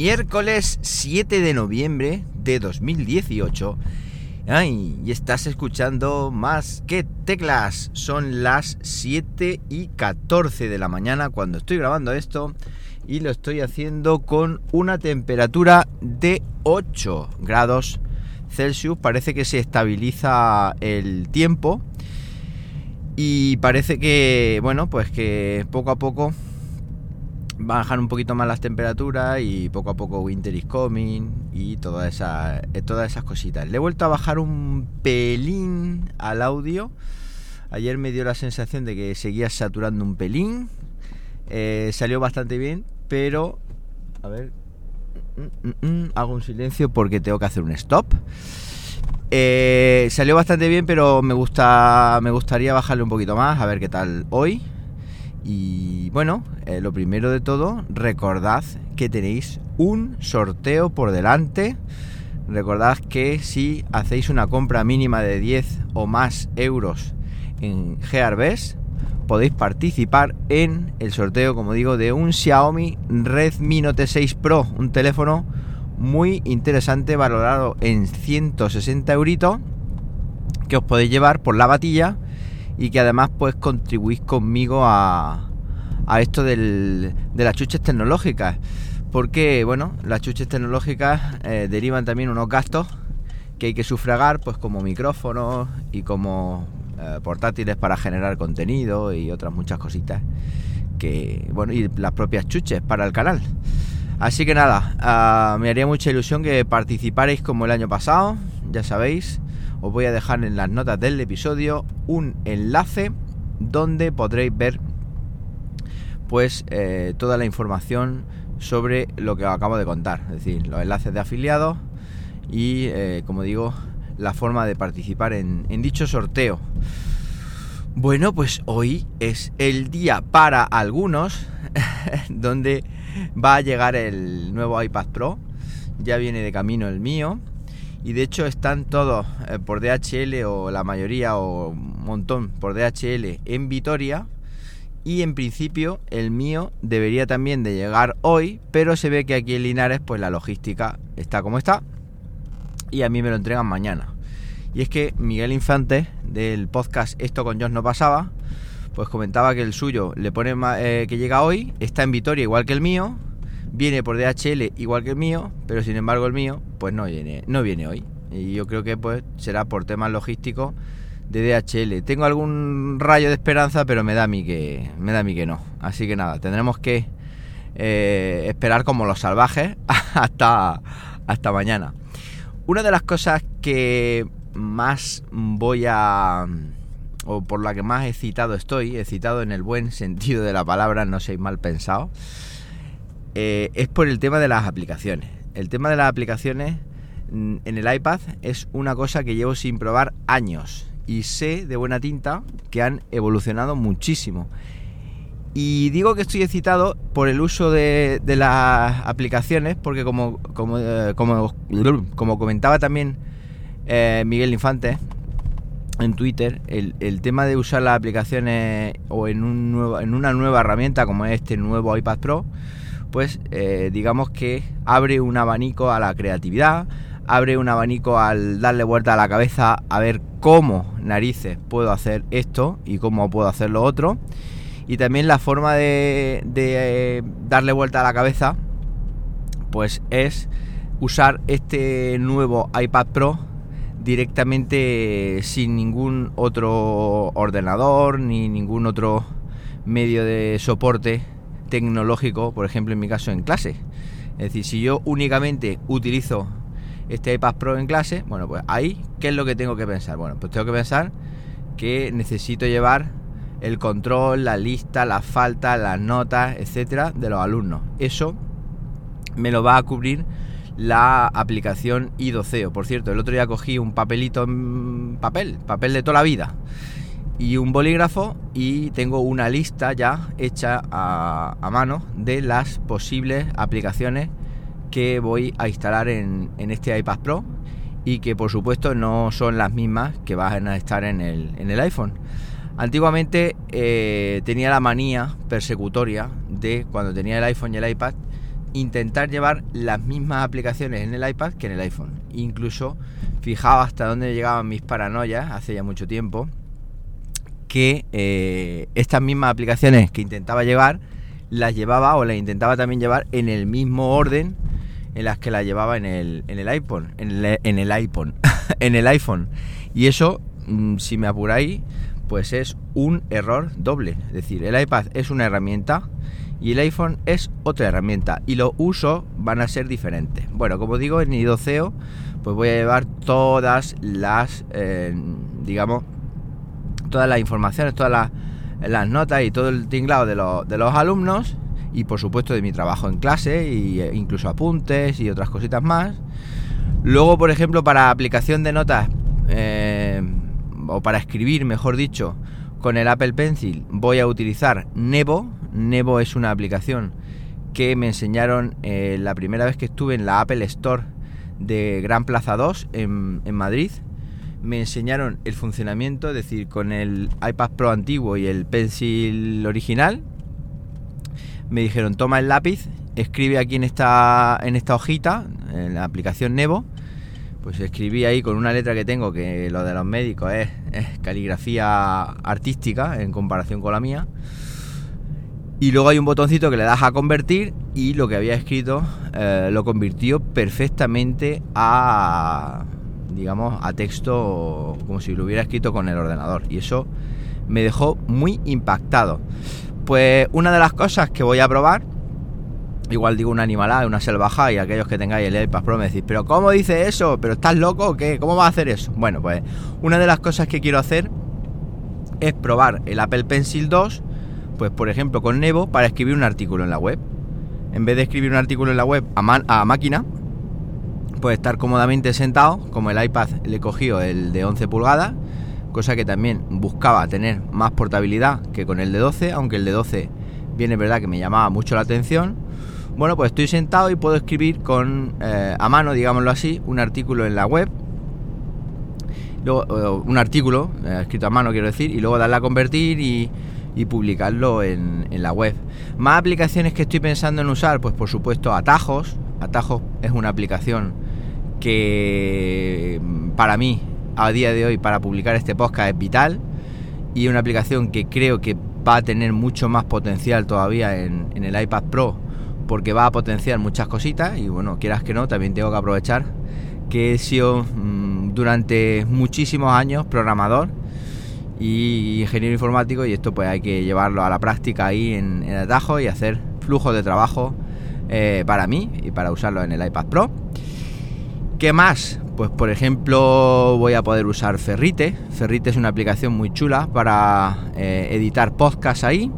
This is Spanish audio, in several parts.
Miércoles 7 de noviembre de 2018. Y estás escuchando Más que Teclas. Son las 7:14 de la mañana cuando estoy grabando esto. Y lo estoy haciendo con una temperatura de 8 grados Celsius. Parece que se estabiliza el tiempo. Y parece que, bueno, pues que poco a poco va a bajar un poquito más las temperaturas y poco a poco winter is coming y todas esas cositas. Le he vuelto a bajar un pelín al audio. Ayer me dio la sensación de que seguía saturando un pelín. Salió bastante bien, pero a ver, hago un silencio porque tengo que hacer un stop. Salió bastante bien, pero me gustaría bajarle un poquito más, a ver qué tal hoy. Y bueno, lo primero de todo, recordad que tenéis un sorteo por delante. Recordad que si hacéis una compra mínima de 10 o más euros en Gearbest, podéis participar en el sorteo, como digo, de un Xiaomi Redmi Note 6 Pro, un teléfono muy interesante, valorado en 160 euritos, que os podéis llevar por la batilla y que además pues contribuís conmigo a esto de las chuches tecnológicas, porque bueno, las chuches tecnológicas derivan también unos gastos que hay que sufragar, pues como micrófonos y como portátiles para generar contenido y otras muchas cositas que, bueno, y las propias chuches para el canal. Así que nada, me haría mucha ilusión que participarais como el año pasado. Ya sabéis, os voy a dejar en las notas del episodio un enlace donde podréis ver pues toda la información sobre lo que os acabo de contar, es decir, los enlaces de afiliados y como digo, la forma de participar en dicho sorteo. Bueno, pues hoy es el día para algunos donde va a llegar el nuevo iPad Pro. Ya viene de camino el mío. Y de hecho están todos por DHL, o la mayoría o un montón por DHL en Vitoria. Y en principio el mío debería también de llegar hoy, pero se ve que aquí en Linares pues la logística está como está. Y a mí me lo entregan mañana. Y es que Miguel Infante, del podcast Esto con Josh no pasaba, pues comentaba que el suyo le pone que llega hoy, está en Vitoria igual que el mío, viene por DHL igual que el mío, pero sin embargo el mío pues no viene hoy. Y yo creo que pues será por temas logísticos de DHL. Tengo algún rayo de esperanza, pero me da a mí que no. Así que nada, tendremos que esperar como los salvajes hasta mañana. Una de las cosas que más o por la que más excitado en el buen sentido de la palabra, no seáis mal pensados, es por el tema de las aplicaciones. El tema de las aplicaciones en el iPad es una cosa que llevo sin probar años y sé de buena tinta que han evolucionado muchísimo. Y digo que estoy excitado por el uso de las aplicaciones, porque como comentaba también Miguel Infante en Twitter, el tema de usar las aplicaciones o en una nueva herramienta como este nuevo iPad Pro, pues digamos que abre un abanico a la creatividad, abre un abanico al darle vuelta a la cabeza a ver cómo narices puedo hacer esto y cómo puedo hacer lo otro. Y también la forma de darle vuelta a la cabeza pues es usar este nuevo iPad Pro directamente sin ningún otro ordenador ni ningún otro medio de soporte tecnológico, por ejemplo en mi caso en clase. Es decir, si yo únicamente utilizo este iPad Pro en clase, bueno, pues ahí, ¿qué es lo que tengo que pensar? Bueno, pues tengo que pensar que necesito llevar el control, la lista, las faltas, las notas, etcétera, de los alumnos. Eso me lo va a cubrir la aplicación iDoceo. Por cierto, el otro día cogí un papelito en papel de toda la vida y un bolígrafo y tengo una lista ya hecha a mano de las posibles aplicaciones que voy a instalar en este iPad Pro y que por supuesto no son las mismas que van a estar en el iPhone. Antiguamente tenía la manía persecutoria de, cuando tenía el iPhone y el iPad, intentar llevar las mismas aplicaciones en el iPad que en el iPhone. Incluso fijaos hasta dónde llegaban mis paranoias hace ya mucho tiempo, que estas mismas aplicaciones que intentaba llevar, las llevaba o las intentaba también llevar en el mismo orden en las que las llevaba en el iPhone, en el iPhone. Y eso, si me apuráis, pues es un error doble. Es decir, el iPad es una herramienta y el iPhone es otra herramienta, y los usos van a ser diferentes. Bueno, como digo, en Idoceo pues voy a llevar todas las todas las informaciones, todas las notas y todo el tinglado de los alumnos, y por supuesto de mi trabajo en clase, e incluso apuntes y otras cositas más. Luego, por ejemplo, para aplicación de notas, o para escribir, mejor dicho, con el Apple Pencil voy a utilizar Nebo. Nebo es una aplicación que me enseñaron la primera vez que estuve en la Apple Store de Gran Plaza 2 en Madrid. Me enseñaron el funcionamiento, es decir, con el iPad Pro antiguo y el Pencil original. Me dijeron, toma el lápiz, escribe aquí en esta hojita, en la aplicación Nebo. Pues escribí ahí con una letra que tengo, que lo de los médicos es caligrafía artística en comparación con la mía. Y luego hay un botoncito que le das a convertir, y lo que había escrito lo convirtió perfectamente a texto, como si lo hubiera escrito con el ordenador. Y eso me dejó muy impactado. Pues una de las cosas que voy a probar, igual digo una animalada, una salvajada, y aquellos que tengáis el iPad Pro me decís, ¿pero cómo dice eso? ¿Pero estás loco o qué? ¿Cómo vas a hacer eso? Bueno, pues una de las cosas que quiero hacer es probar el Apple Pencil 2, pues por ejemplo con Nebo, para escribir un artículo en la web. En vez de escribir un artículo en la web a máquina, pues estar cómodamente sentado. Como el iPad le he cogido el de 11 pulgadas, cosa que también buscaba tener más portabilidad que con el de 12, aunque el de 12 bien es verdad que me llamaba mucho la atención. Bueno, pues estoy sentado y puedo escribir a mano, digámoslo así, un artículo en la web. Luego, un artículo escrito a mano, quiero decir, y luego darle a convertir y publicarlo en la web. Más aplicaciones que estoy pensando en usar, pues por supuesto Atajos. Atajos es una aplicación que para mí, a día de hoy, para publicar este podcast es vital, y una aplicación que creo que va a tener mucho más potencial todavía en el iPad Pro, porque va a potenciar muchas cositas. Y bueno, quieras que no, también tengo que aprovechar que he sido durante muchísimos años programador y ingeniero informático, y esto pues hay que llevarlo a la práctica ahí en Atajos y hacer flujos de trabajo para mí y para usarlo en el iPad Pro. ¿Qué más? Pues por ejemplo voy a poder usar Ferrite. Ferrite es una aplicación muy chula para editar podcasts ahí.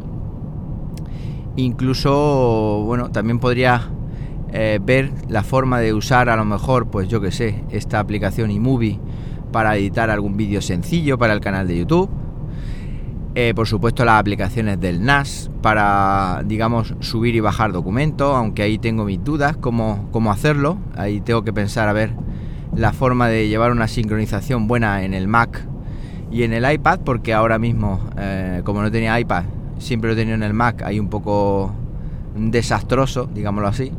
Incluso, bueno, también podría ver la forma de usar a lo mejor, pues yo que sé, esta aplicación iMovie para editar algún vídeo sencillo para el canal de YouTube. Por supuesto las aplicaciones del NAS para, digamos, subir y bajar documentos, aunque ahí tengo mis dudas cómo hacerlo. Ahí tengo que pensar a ver la forma de llevar una sincronización buena en el Mac y en el iPad, porque ahora mismo, como no tenía iPad, siempre lo he tenido en el Mac, ahí un poco desastroso, digámoslo así.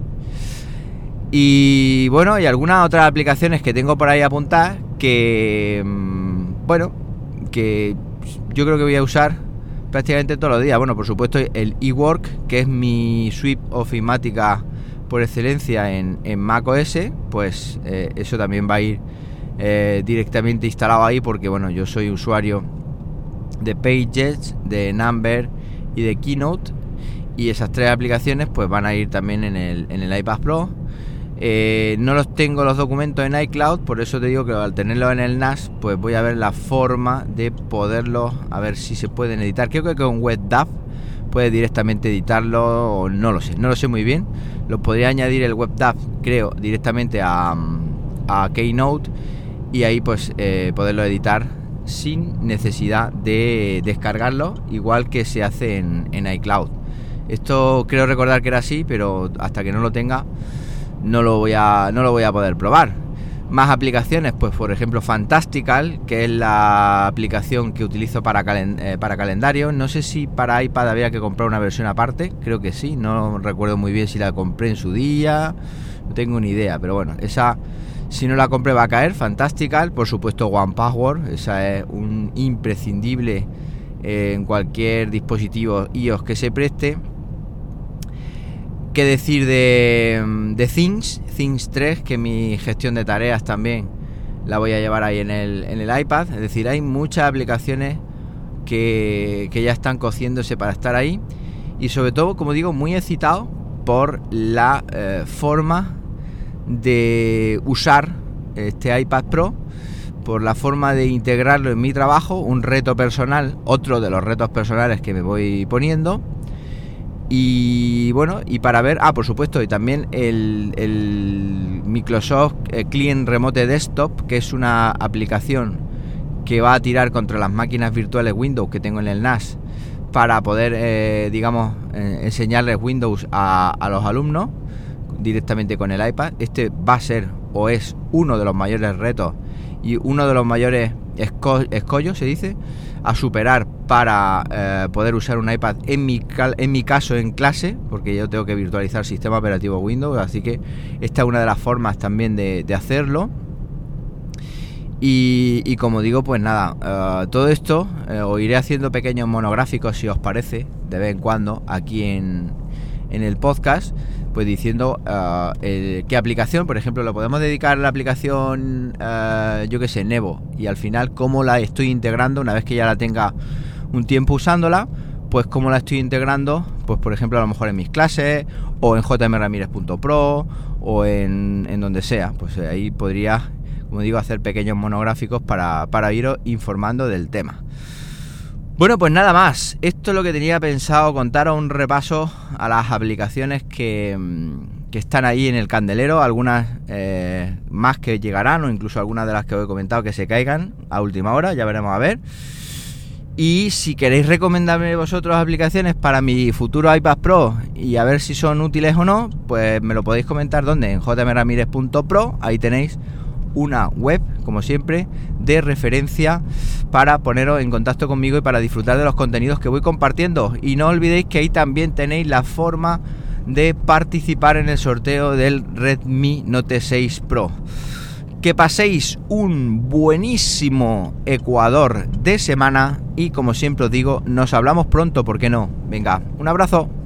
Y bueno, y algunas otras aplicaciones que tengo por ahí apuntadas que, bueno, que yo creo que voy a usar prácticamente todos los días. Bueno, por supuesto el eWork, que es mi suite ofimática por excelencia en macOS, pues eso también va a ir directamente instalado ahí, porque bueno, yo soy usuario de Pages, de Number y de Keynote, y esas tres aplicaciones pues van a ir también en el iPad Pro. No los tengo los documentos en iCloud, por eso te digo que al tenerlos en el NAS, pues voy a ver la forma de poderlos, a ver si se pueden editar. Creo que con WebDAV puedes directamente editarlo, o no lo sé muy bien. Lo podría añadir el WebDAV, creo, directamente a Keynote, y ahí pues poderlo editar sin necesidad de descargarlo, igual que se hace en iCloud. Esto creo recordar que era así, pero hasta que no lo tenga no lo voy a poder probar. Más aplicaciones, pues por ejemplo Fantastical, que es la aplicación que utilizo para calendario. No sé si para iPad había que comprar una versión aparte, creo que sí, no recuerdo muy bien si la compré en su día, no tengo ni idea, pero bueno, esa si no la compré va a caer. Fantastical, por supuesto One Password, esa es un imprescindible en cualquier dispositivo iOS que se preste. ¿Qué decir de Things 3, que mi gestión de tareas también la voy a llevar ahí en el iPad? Es decir, hay muchas aplicaciones que ya están cociéndose para estar ahí, y sobre todo, como digo, muy excitado por la forma de usar este iPad Pro, por la forma de integrarlo en mi trabajo, un reto personal, otro de los retos personales que me voy poniendo. Y bueno, y para ver, por supuesto, y también el Microsoft Client Remote Desktop, que es una aplicación que va a tirar contra las máquinas virtuales Windows que tengo en el NAS, para poder, enseñarles Windows a los alumnos directamente con el iPad. Este va a ser, o es, uno de los mayores retos y uno de los mayores escollos, se dice, a superar para poder usar un iPad en mi caso en clase, porque yo tengo que virtualizar sistema operativo Windows, así que esta es una de las formas también de hacerlo. Y como digo, pues nada, todo esto os iré haciendo pequeños monográficos, si os parece, de vez en cuando aquí en el podcast, pues diciendo qué aplicación, por ejemplo, lo podemos dedicar a la aplicación, yo que sé, Nevo, y al final cómo la estoy integrando una vez que ya la tenga un tiempo usándola, pues cómo la estoy integrando, pues por ejemplo a lo mejor en mis clases, o en jmramirez.pro, o en donde sea. Pues ahí podría, como digo, hacer pequeños monográficos para iros informando del tema. Bueno, pues nada más. Esto es lo que tenía pensado contaros, un repaso a las aplicaciones que están ahí en el candelero, algunas más que llegarán, o incluso algunas de las que os he comentado que se caigan a última hora, ya veremos a ver. Y si queréis recomendarme vosotros aplicaciones para mi futuro iPad Pro y a ver si son útiles o no, pues me lo podéis comentar. ¿Dónde? En jmramirez.pro, ahí tenéis una web, como siempre, de referencia para poneros en contacto conmigo y para disfrutar de los contenidos que voy compartiendo. Y no olvidéis que ahí también tenéis la forma de participar en el sorteo del Redmi Note 6 Pro. Que paséis un buenísimo Ecuador de semana y, como siempre os digo, nos hablamos pronto, ¿por qué no? Venga, un abrazo.